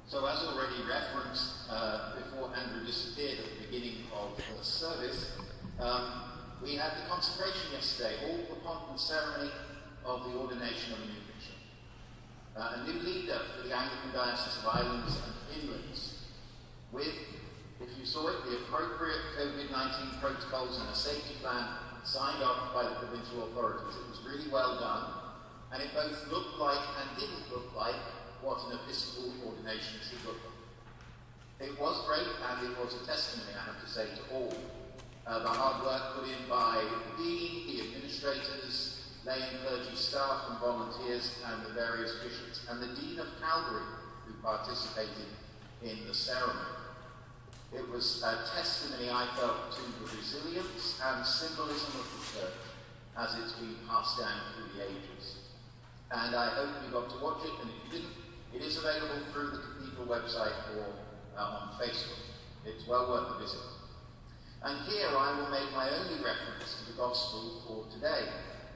So as already referenced before Andrew disappeared at the beginning of the service, we had the consecration yesterday, all the pomp and ceremony of the ordination of a new bishop. A new leader for the Anglican Diocese of Islands and Inlands, with, if you saw it, the appropriate COVID-19 protocols and a safety plan signed off by the provincial authorities. It was really well done, and it both looked like and didn't look like what an episcopal ordination should look like. It was great, and it was a testimony, I have to say, to all. The hard work put in by the dean, the administrators, lay and clergy staff and volunteers, and the various bishops, and the Dean of Calvary, who participated in the ceremony. It was a testimony, I felt, to the resilience and symbolism of the Church as it's been passed down through the ages. And I hope you got to watch it, and if you didn't, it is available through the Cathedral website or on Facebook. It's well worth a visit. And here I will make my only reference to the Gospel for today.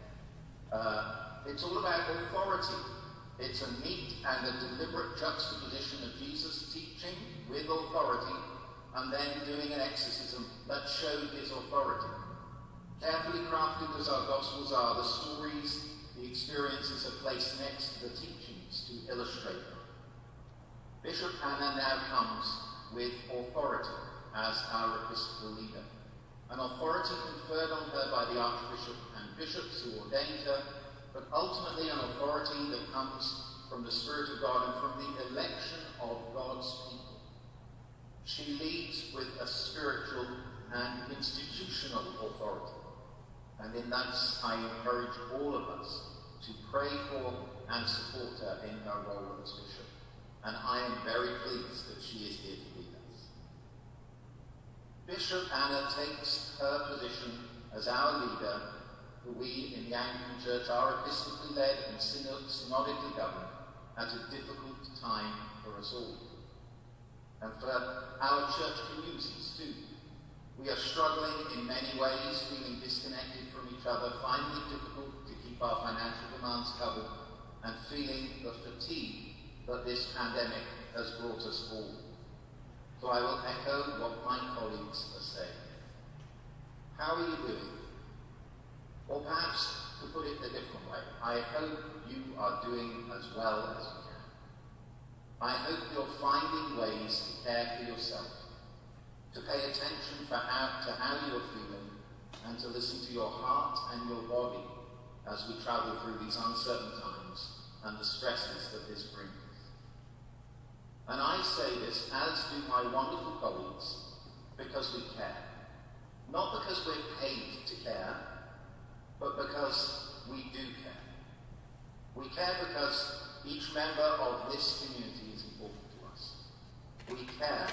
It's all about authority. It's a neat and a deliberate juxtaposition of Jesus' teaching with authority, and then doing an exorcism that showed his authority. Carefully crafted as our Gospels are, the stories, the experiences are placed next to the teachings to illustrate them. Bishop Anna now comes with authority as our episcopal leader, an authority conferred on her by the Archbishop and bishops who ordained her, but ultimately an authority that comes from the Spirit of God and from the election of God's people. She leads with a spiritual and institutional authority, and in that I encourage all of us to pray for and support her in her role as bishop, and I am very pleased that she is here to lead us. Bishop Anna takes her position as our leader, who we in the Anglican Church are episcopally led and synodically governed, at a difficult time for us all. And for our church communities too. We are struggling in many ways, feeling disconnected from each other, finding it difficult to keep our financial demands covered, and feeling the fatigue that this pandemic has brought us all. So I will echo what my colleagues are saying. How are you doing? Or perhaps, to put it a different way, I hope you are doing as well as you can. I hope you're finding ways to care for yourself, to pay attention to how you're feeling, and to listen to your heart and your body as we travel through these uncertain times and the stresses that this brings. And I say this, as do my wonderful colleagues, because we care. Not because we're paid to care, but because we do care. We care because each member of this community is important to us. We care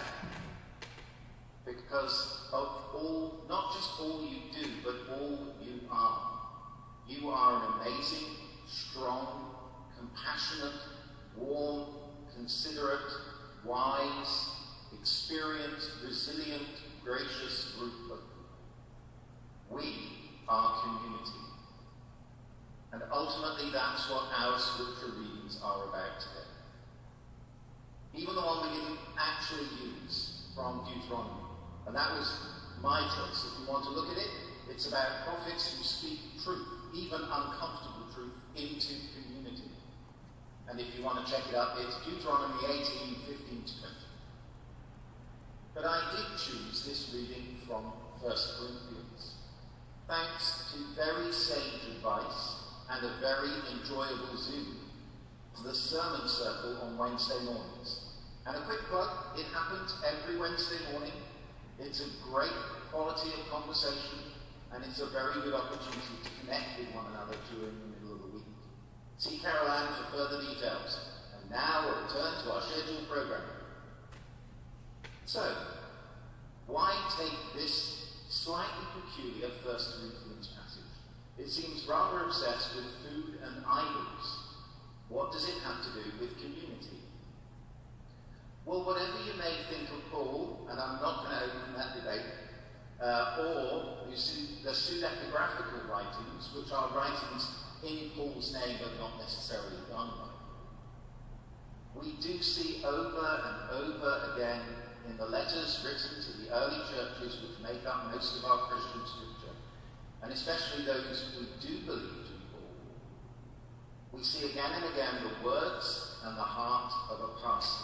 because of all, not just all you do, but all you are. You are an amazing, strong, compassionate, warm, considerate, wise, experienced, resilient, gracious group of people. We are community. And ultimately that's what our scripture readings are about today. Even the one we didn't actually use from Deuteronomy. And that was my choice. If you want to look at it, it's about prophets who speak truth, even uncomfortable truth, into community. And if you want to check it up, it's Deuteronomy 18, 15 to 20. But I did choose this reading from 1 Corinthians. Thanks to very sage advice and a very enjoyable Zoom, the Sermon Circle on Wednesday mornings. And a quick plug, it happens every Wednesday morning. It's a great quality of conversation, and it's a very good opportunity to connect with one another during the middle of the week. See Carol Ann for further details. And now we'll return to our scheduled program. So, why take this slightly peculiar 1 Corinthians passage? It seems rather obsessed with food and idols. What does it have to do with community? Well, whatever you may think of Paul, and I'm not going to open that debate, or you see the pseudepigraphical writings, which are writings in Paul's name but not necessarily done by him. we do see over and over again in the letters written to the early churches which make up most of our Christian scripture, and especially those who do believe to be Paul, we see again and again the words and the heart of a pastor.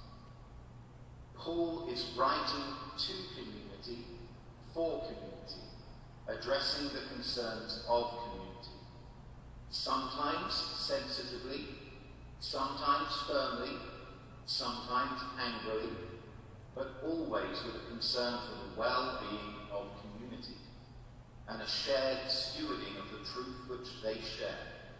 Paul is writing to community, for community, addressing the concerns of community. Sometimes sensitively, sometimes firmly, sometimes angrily, but always with a concern for the well-being of community and a shared stewarding of the truth which they share.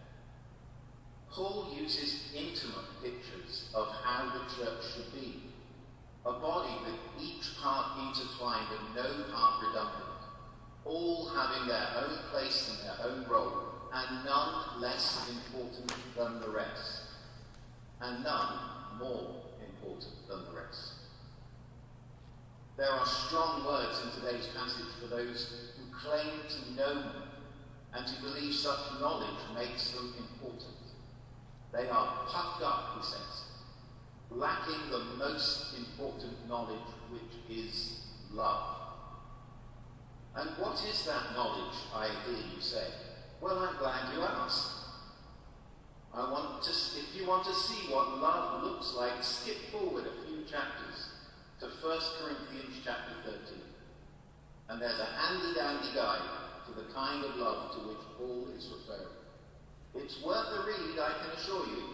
Paul uses intimate pictures of how the church should be, a body with each part intertwined and no part redundant, all having their own place and their own role, and none less important than the rest, and none more important than the rest. There are strong words in today's passage for those who claim to know them and to believe such knowledge makes them important. They are puffed up, he says, lacking the most important knowledge, which is love. And what is that knowledge, I hear you say? Well, I'm glad you asked. If you want to see what love looks like, skip forward a few chapters to 1 Corinthians chapter 13. And there's a handy-dandy guide to the kind of love to which Paul is referring. It's worth a read, I can assure you.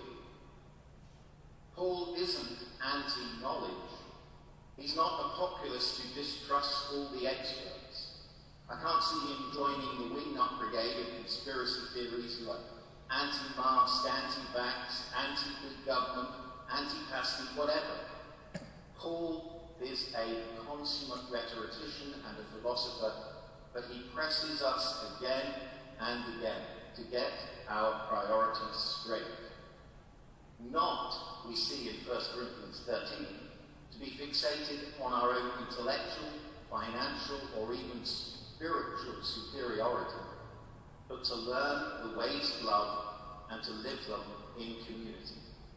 Paul isn't anti-knowledge. He's not a populist who distrusts all the experts. I can't see him joining the wingnut brigade of conspiracy theories like anti-mask, anti-vax, anti-big government, anti-pasty, whatever. Paul is a consummate rhetorician and a philosopher, but he presses us again and again to get our priorities straight. Not, we see in 1 Corinthians 13, to be fixated on our own intellectual, financial, or even spiritual superiority, but to learn the ways of love and to live them in community.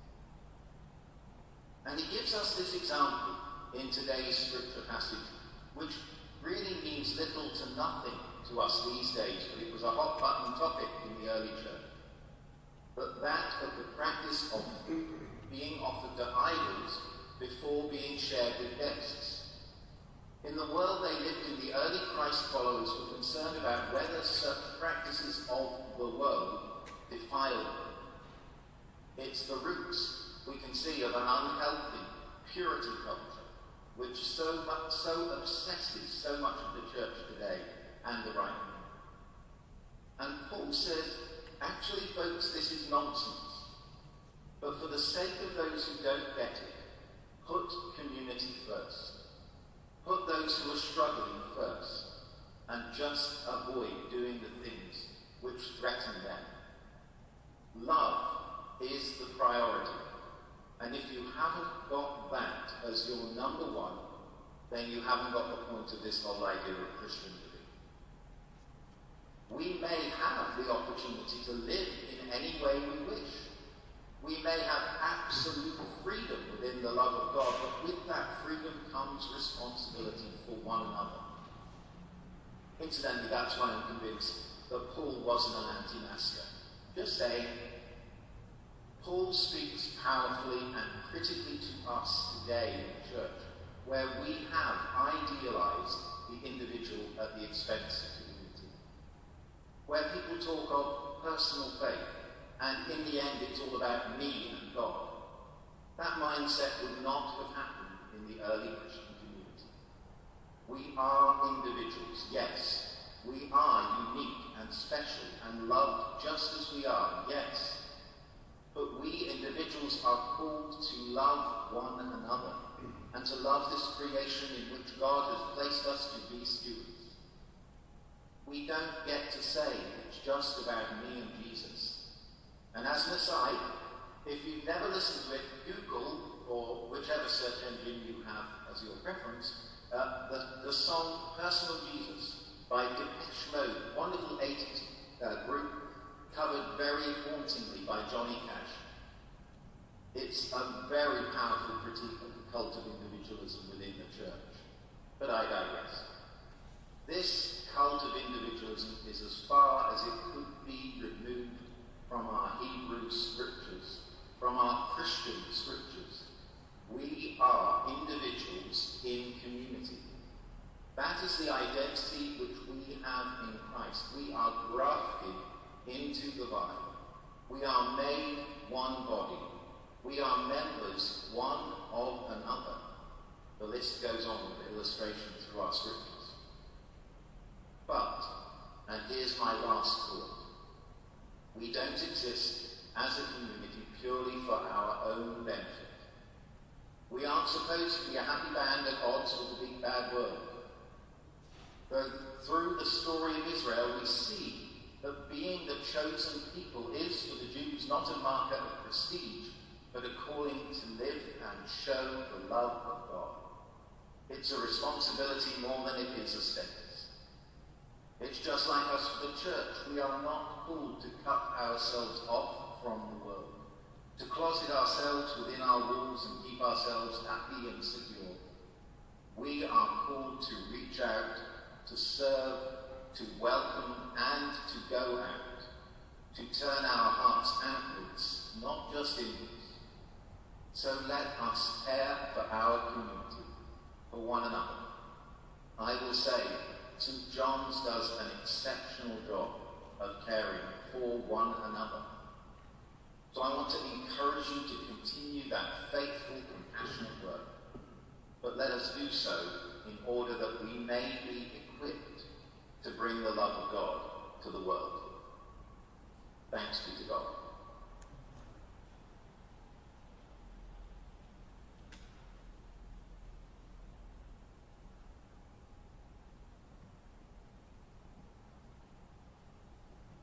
And he gives us this example in today's scripture passage, which really means little to nothing to us these days, but it was a hot-button topic in the early church. But that of the practice of food being offered to idols before being shared with guests. In the world they lived in, the early Christ followers were concerned about whether such practices of the world defile them. It's the roots, we can see, of an unhealthy purity culture, which so obsesses so much of the church today and the right wing. And Paul says, actually, folks, this is nonsense. But for the sake of those who don't get it, put community first. Put those who are struggling first. And just avoid doing the things which threaten them. Love is the priority. And if you haven't got that as your number one, then you haven't got the point of this whole idea of Christian living. We may have the opportunity to live in any way we wish. We may have absolute freedom within the love of God, but with that freedom comes responsibility for one another. Incidentally, that's why I'm convinced that Paul wasn't an anti-masker. Just saying, Paul speaks powerfully and critically to us today in the church, where we have idealized the individual at the expense of community. Where people talk of personal faith, and in the end it's all about me and God. That mindset would not have happened in the early Christian community. We are individuals, yes. We are unique and special and loved just as we are, yes. But we individuals are called to love one another and to love this creation in which God has placed us to be stewards. We don't get to say it's just about me and Jesus. And as an aside, if you've never listened to it, Google, or whichever search engine you have as your preference, the song Personal Jesus by Depeche Mode, wonderful 80s group, covered very hauntingly by Johnny Cash. It's a very powerful critique of the cult of individualism within the church. But I digress. This cult of individualism is as far as it could be removed from our Hebrew scriptures, from our Christian scriptures. We are individuals in community. That is the identity which we have in Christ. We are grafted into the vine. We are made one body. We are members one of another. The list goes on with illustrations through our scriptures. But, and here's my last thought, we don't exist as a community purely for our own benefit. We aren't supposed to be a happy band at odds with the big bad world. But through the story of Israel, we see that being the chosen people is for the Jews not a marker of prestige, but a calling to live and show the love of God. It's a responsibility more than it is a status. It's just like us for the church. We are not called to cut ourselves off from the world, to closet ourselves within our walls and keep ourselves happy and secure. We are called to reach out, to serve, to welcome, and to go out, to turn our hearts outwards, not just inwards. So let us care for our community, for one another. I will say, St. John's does an exceptional job of caring for one another. So I want to encourage you to continue that faithful, compassionate work. But let us do so in order that we may be equipped to bring the love of God to the world. Thanks be to God.